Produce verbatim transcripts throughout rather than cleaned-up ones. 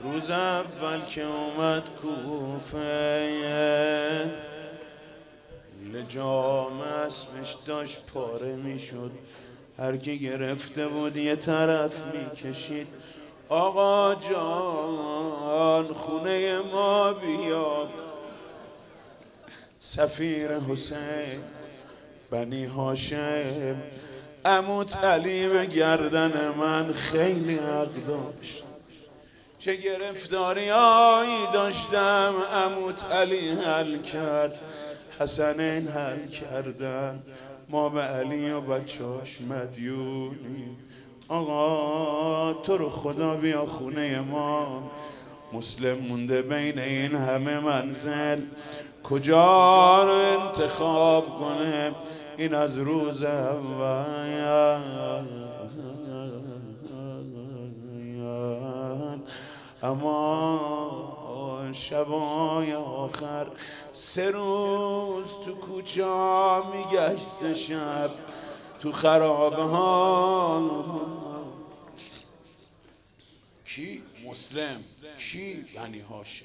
روز اول که اومد کوفه لجام اسبش داشت پاره میشد، هر کی گرفته بود یه طرف میکشید. آقا جان خونه ما بیا، سفیر حسین بنی هاشم. عموت علی به گردن من خیلی حق داشت، چه گرفتاریایی داشتم عموت علی حل کرد، حسنین حل کردن، ما به علی و بچهاش مدیونیم. آقا تو رو خدا بیا خونه ما، مسلم مونده بین این همه منزل، کجا رو انتخاب کنه؟ این از روز اول اما شبای آخر سه روز تو کوچه میگشت، سه شب تو خرابه ها. کی؟ مسلم. کی؟ بنی هاشم.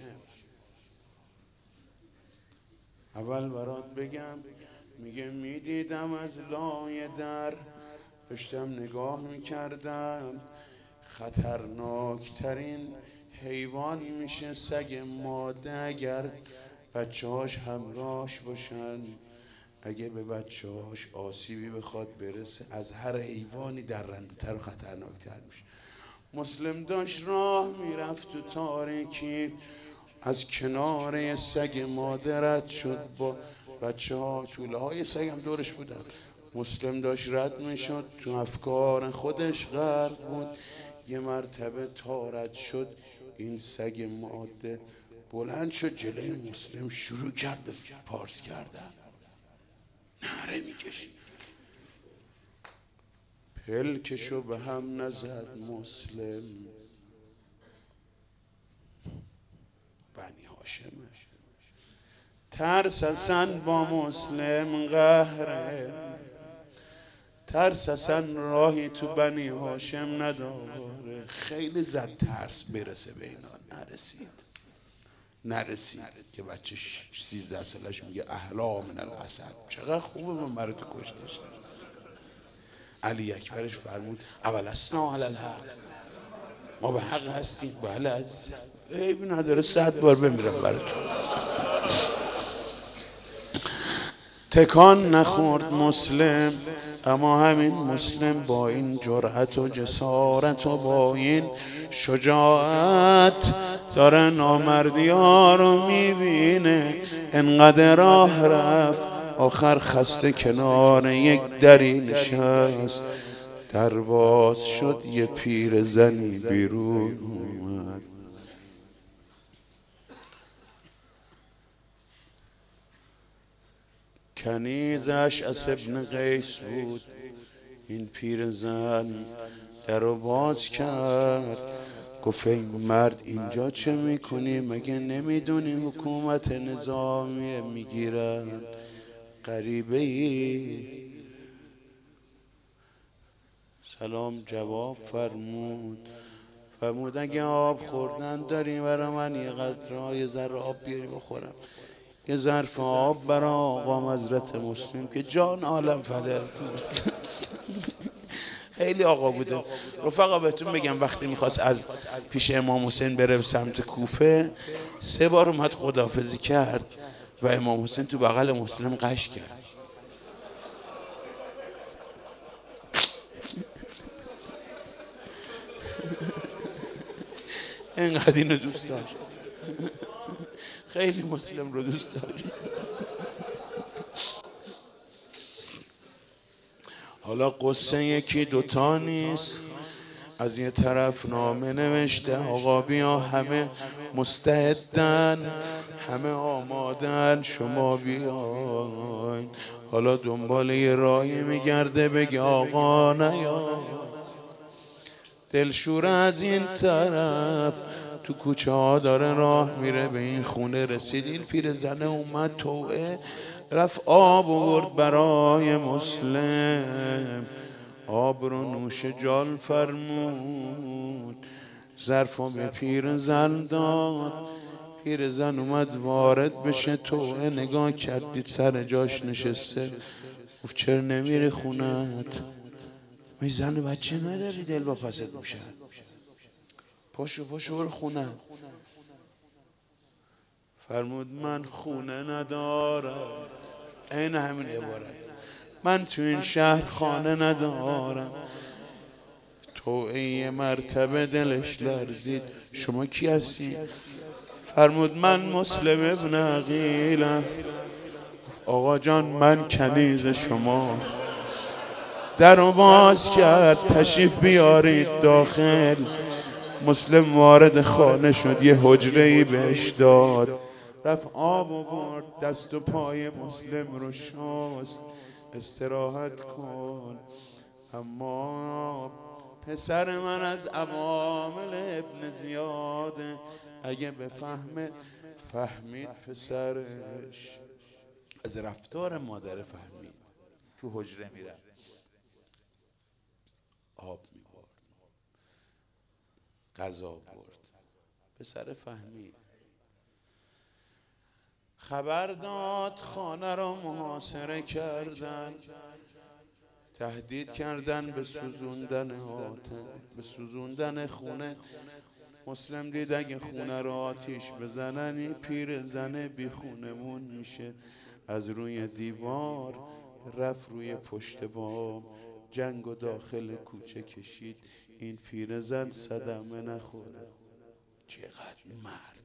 اول برات بگم، میگه میدیدم از لای در، داشتم نگاه میکردم، خطرناکترین حیوان میشه سگ ماده اگر بچه هاش همراهش باشن. اگه به بچه هاش آسیبی بخواد برسه از هر حیوانی درنده تر و خطرناکتر میشه. مسلم داشت راه میرفت تو تاریکی، از کنار یه سگ ماده رد شد با بچه ها، طوله های سگ هم دورش بودن. مسلم داشت رد میشد، تو افکار خودش غرق بود. یه مرتبه تا رد شد این سگ ماده بلند شد جلوی مسلم، شروع کرد به پارس کردن، نعره میکشید. پلکشو به هم نزد مسلم، بنی هاشمه. ترس اصلا با مسلم قهره، ترس اصلا راهی تو بنی هاشم نداره. خیلی زد ترس برسه به اینا، نرسید نرسید که بچه سیزده سالش میگه احلا من الاسد. چقدر خوبه من برای تو کشتش. علی اکبرش فرمود اولسنا علی الحق، ما به حق هستیم. بله عزیزم، عیبی نداره، صد بار بمیرم برای تو. تکان نخورد مسلم، اما همین مسلم با این جرأت و جسارت و با این شجاعت داره نامردی ها رو میبینه. انقدر راه رفت، آخر خسته کنار یک دری نشست. در باز شد یه پیر زنی بیرون اومد. کنیزش از ابن قیس بود. این پیر زن در رو باز کرد، گفت ای مرد اینجا چه میکنی؟ مگه نمیدونی حکومت نظامی میگیرن؟ غریبه ای؟ سلام جواب فرمود. فرمود اگه آب خوردن داری برای من یه قطره یه ذره آب بیاری بخورم. یه ظرف آب برای آقا حضرت مسلم که جان عالم فدایت مسلم. خیلی آقا بوده. رفقا بهتون بگم وقتی میخواست از پیش امام حسین بره سمت کوفه، سه بار اومد خداحافظی کرد و امام حسین تو بغل مسلم قش کرد. اینقدر اینو دوست داشت، خیلی مسلم رو دوست داشت. حالا قصه یکی دوتا نیست. از یه طرف نامه نوشته آقا بیا، همه مستعدن، همه آمادن، شما بیاین. حالا دنبال یه راهی میگرده بگه آقا نیا. دلشوره از این طرف تو کوچه ها داره راه میره، به این خونه رسید. این پیرزنه اومد توعه، رفت آب آورد برای مسلم. آب رو نوش جان فرمود، ظرفو به پیر زن داد. پیر زن اومد وارد بشه تو نگاه کردید سر جاش نشسته. گفت چرا نمیری خونت؟ می زن و بچه نداری دل با پست میشن؟ پاشو پاشو برو خونه. فرمود من خونه ندارم. این همین عبارت. من تو این شهر خانه ندارم. تو این مرتبه دلش لرزید. شما کی هستی؟ فرمود من مسلم ابن عقیلم. آقا جان من کنیز شما. در رو باز کرد تشریف بیارید داخل. مسلم وارد خانه شد. یه حجره‌ای بهش داد. رفت آب آورد دست و پای مسلم رو شست. استراحت کن. اما پسر من از عوامل ابن زیاده. اگه بفهمه فهمید پسرش. از رفتار مادر فهمید. تو حجره میره آب میبرد، غذا برد. پسر فهمید. خبر داد خانه را محاصره کردن. تهدید کردن به سوزوندن آتش، به سوزوندن خونه. مسلم دید اگه خونه را آتیش بزنن این پیر زنه بی خونمون میشه. از روی دیوار رفت روی پشت بام. جنگ و داخل کوچه کشید. این پیر زن صدمه نخوره. چقدر مرد.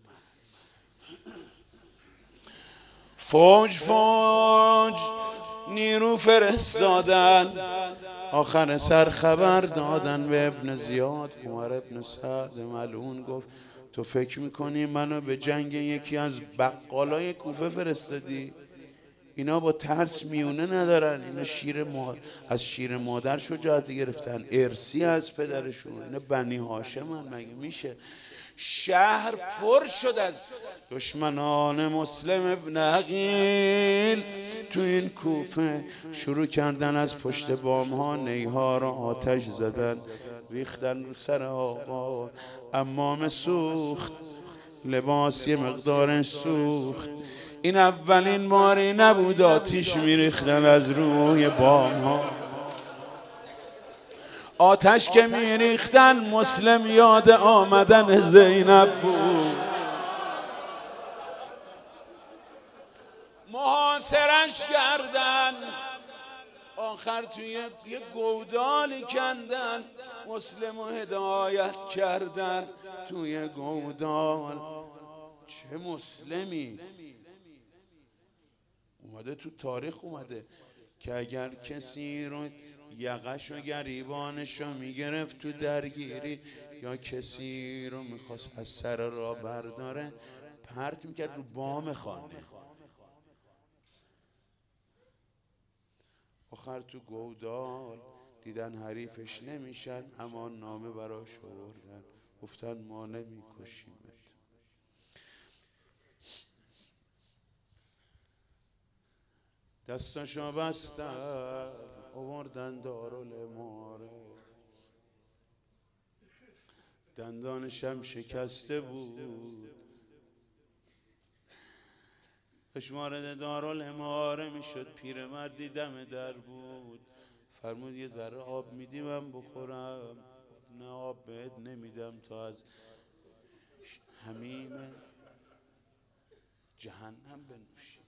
فوج فوج نیرو فرستادن. آخر سر خبر دادن به ابن زیاد. عمر ابن سعد ملعون گفت تو فکر میکنی منو به جنگ یکی از بقالای کوفه فرستادی؟ اینا با ترس میونه ندارن. اینا شیر مادر، از شیر مادر شجاعت گرفتن، ارسی از پدرشون. اینا بنی هاشمن. مگه میشه؟ شهر پر شد از دشمنان مسلم ابن عقیل. تو این کوفه شروع کردن از پشت بام ها نیها را آتش زدن. ریختن رو سر آقا. عمامه سوخت، لباس یه مقدارش سوخت. این اولین باری نبود آتیش میریختن از روی بام ها. آتش که میریختن مسلم یاد آمدن زینب بود. محاصرش کردن. آخر توی یه گودالی کندن. مسلم رو هدایت کردن توی گودال. چه مسلمی اومده تو تاریخ اومده که اگر کسی رو یقش و گریبانش رو میگرفت تو درگیری یا کسی رو میخواست از سر را برداره پرت میکرد رو بام خانه. آخر تو گودال دیدن حریفش نمیشن. اما نامه براش آوردن. گفتن ما نمیکشیمت. دستاشو بستن آوردن دارالاماره. دندانشم شکسته بود. داشت وارد دارالاماره میشد. پیرمردی دم در بود. فرمود یه ذره آب میدی من بخورم؟ نه آب بهت نمیدم تا از حمیم جهنم بنوشی.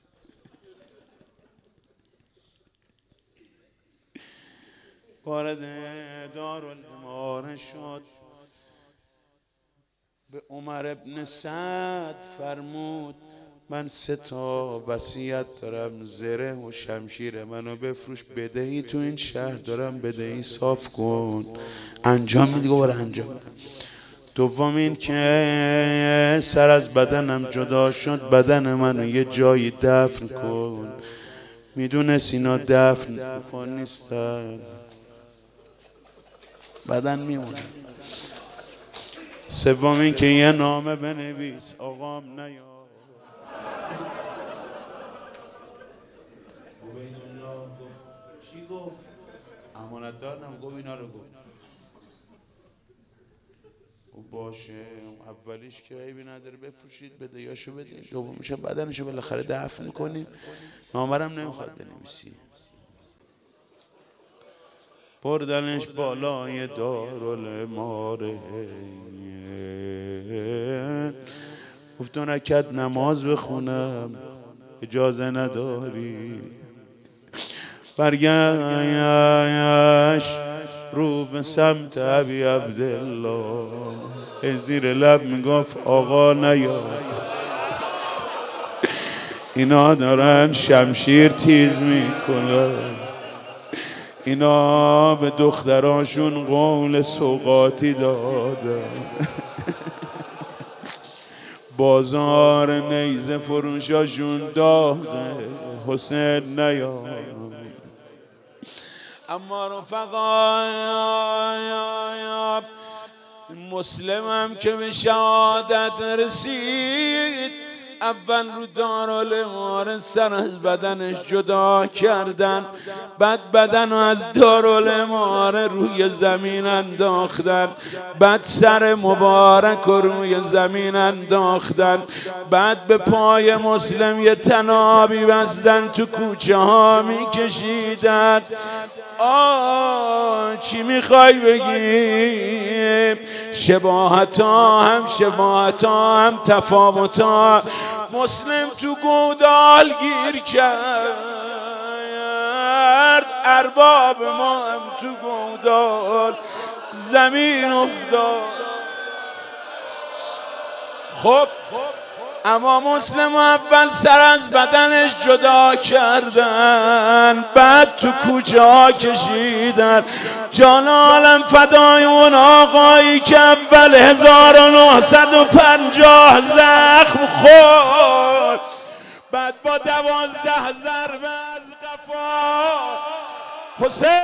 وارد دارالاماره شد. به عمر ابن سعد فرمود من سه تا وصیت دارم. زره و شمشیر منو بفروش. بدهی تو این شهر دارم بدهی صاف کن. انجام میدی؟ گفت انجام میدم. دوم این که سر از بدنم جدا شد بدن منو یه جایی دفن کن. میدونست اینا دفن کن نیستن، بدن میمونه. سوم این که یه نامه بنویس آقام نیا. چی گفت؟ امانتدار نم گفت اینا رو گفت. باشه اولیش که عیبی نداره بفروشید بدهیاشو بدید، دومیش بدنشو بالاخره دفع میکنیم. نامرم نمیخواد بنویسی. بردنش بالای دارالماره، گفت دو رکعت نماز بخونم اجازه نداری. برگشت رو به سمت ابی عبدالله، زیر لب میگفت آقا نیا، اینا دارن شمشیر تیز میکنن، اینا به دختراشون قول سوغاتی دادن. بازار نیزه فروشاشون داغه، حسین نیا. اما رفقا مسلمم که به شهادت رسید، اول رو دارالمعارض سر از بدنش جدا کردن، بعد بدن رو از دارالمعارض روی زمین انداختن، بعد سر مبارک رو روی زمین انداختن، بعد به پای مسلم یه تنابی بستن، تو کوچه ها میکشیدن. آه چی میخوای بگی؟ شباهت ها هم شباهت ها هم تفاوت ها. مسلم تو گودال گیر کرد، ارباب ما هم تو گودال زمین افتاد. خب اما مسلم اول سر از بدنش جدا کردن، بعد تو کوچه ها کشیدن. جان عالم فدای اون آقایی که اول هزار و نهصد و پنجاه زخم خورد، بعد با دوازده ضربه از قفا حسین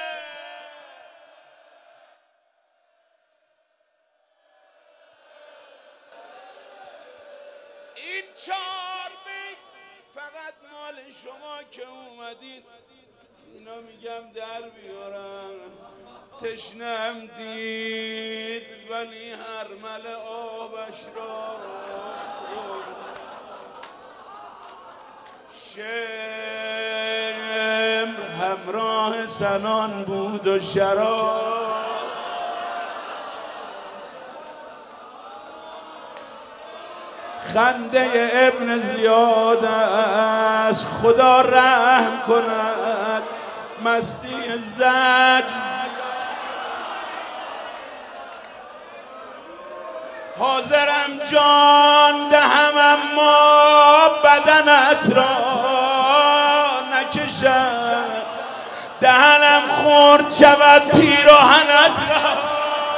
این چهار بیت فقط مال شما که اومدید. اینا میگم در بیارم. تشنم دید ولی هرمل آبش را شمر همراه سنان بود و شراب. خنده ابن زیاد است خدا رحم کند، مستی زج حاضرم جان دهم اما بدنت را نکشم، دهنم خورد شود پیراهنت را.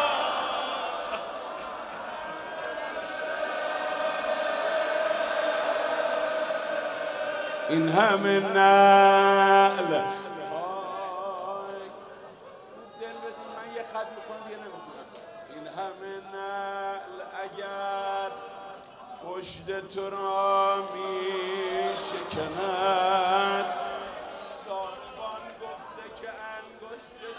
این همه نعل دل بدین من یه خط میکنم دیگه نمیخونم. این همه نعل اگر پشت تو را می شکند، ساربان گفته که انگشت تو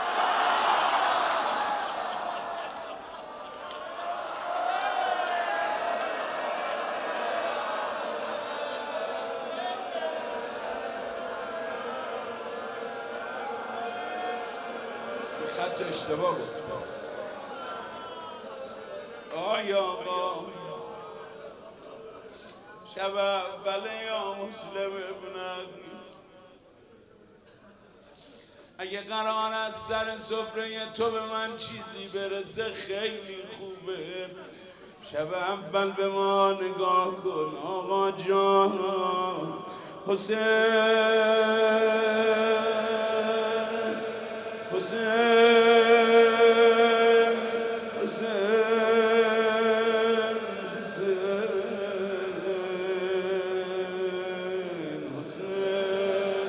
خط اشتباه گفتم. آیا آقا شب اول یا مسلم ابنم، اگه قرار از سر سفره تو به من چیزی برسه خیلی خوبه. شب اول به ما نگاه کن آقا جان. حسین حسین حسین حسین حسین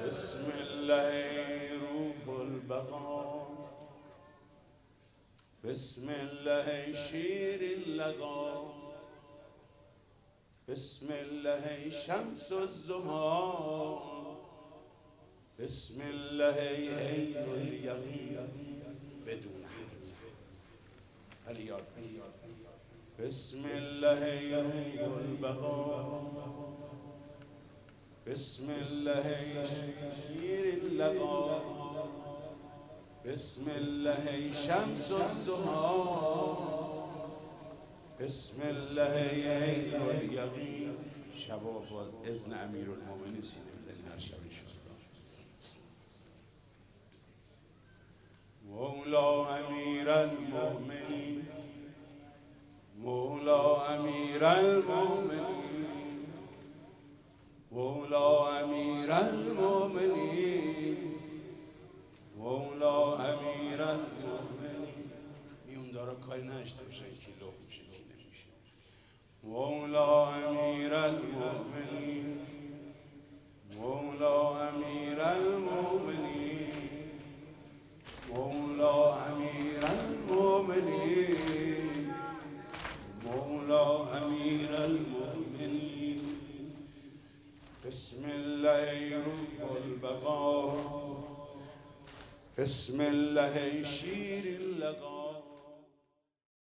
بسم الله روح البقا بسم الله شیر اللقا بسم الله شمس الزهى بسم الله عین الیقین بدون حرف الیاد بسم الله روح البقا بسم الله شیر اللقا بسم الله شمس الزهى بسم الله عین الیقین. شبا با اذن امیرالمومنین سینه بزنید هر شب انشاءالله. مولا امیرالمومنین مولا امیرالمومنین مولا امیرالمومنین مولا امیرالمومنین. میون دارا کاری نشته باشن کی لخ میشه کی نمیشه. مولا امیرالمومنین مولا امیرالمومنین مولا امیرالمومنین مولا امیرالمومنین. بسم الله روح البقا بسم الله شیر اللقا